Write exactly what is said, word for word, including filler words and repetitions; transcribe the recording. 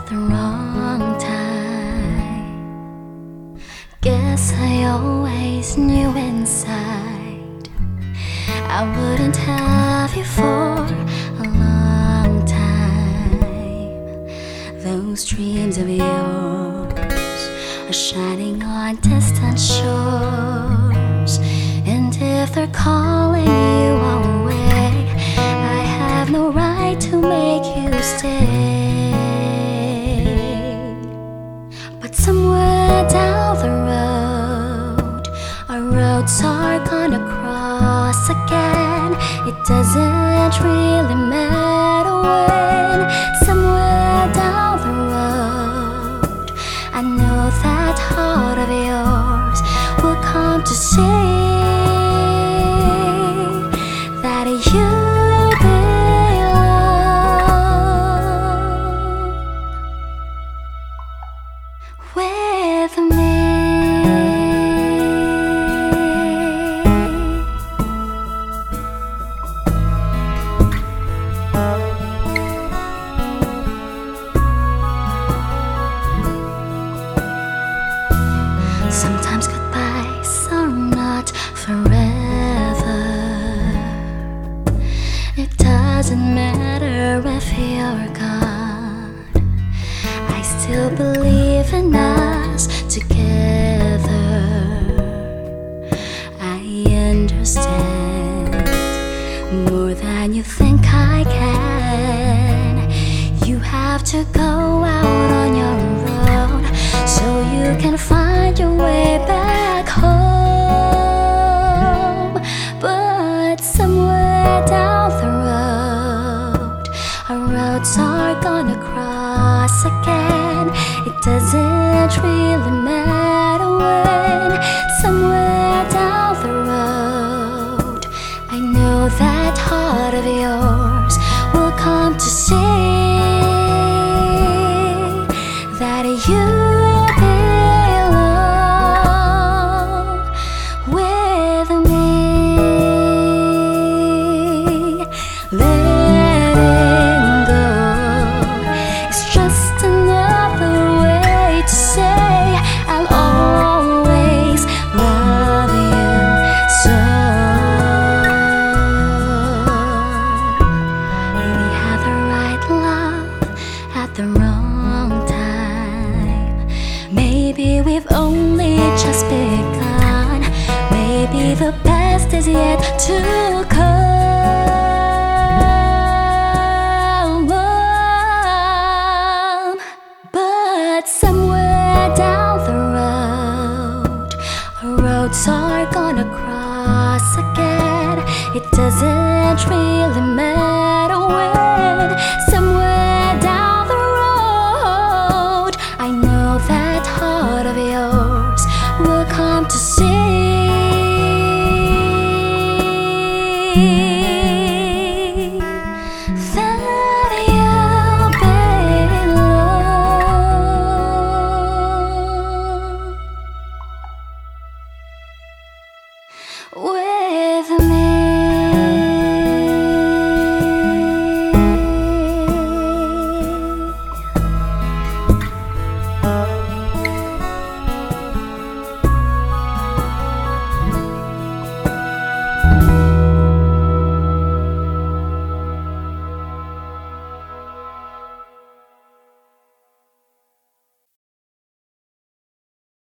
the wrong time. Guess I always knew inside I wouldn't have you for a long time. Those dreams of yours are shining on distant shores, and if they're calling you away, I have no right to make you stay. But somewhere down the road, our roads are gonna cross again. It doesn't really matter when. Somewhere down the road, I know that heart of yours will come to see that you belong with me. Sometimes goodbyes are not forever. It doesn't matter if you're gone, I still believe in us together. I understand more than you think I can. You have to go out on your own so you can find your way back home. But somewhere down the road, our roads are gonna cross again. It doesn't really matter when. Somewhere down the road, I know that heart of yours will come to see that you belong with me. Letting go is just another way to say I'll always love you so. We had the right love at the wrong time. Maybe we've only just begun. Maybe the best is yet to